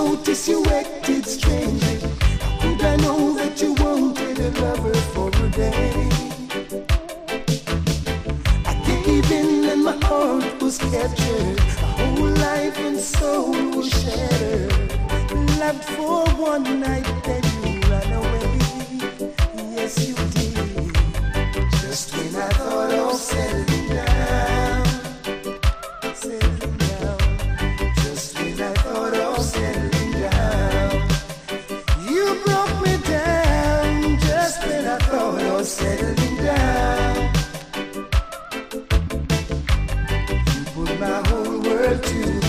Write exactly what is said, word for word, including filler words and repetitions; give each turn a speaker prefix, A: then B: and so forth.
A: notice you acted strangely? How could I know that you wanted a lover for a day? I gave in and my heart was captured. My whole life and soul was shattered. Loved for one night, then you ran away. Yes, you did. Just when I thought of settling down, settling down. Just when I thought of settling down, you broke me down. Just when I thought of settling down, you put my whole world to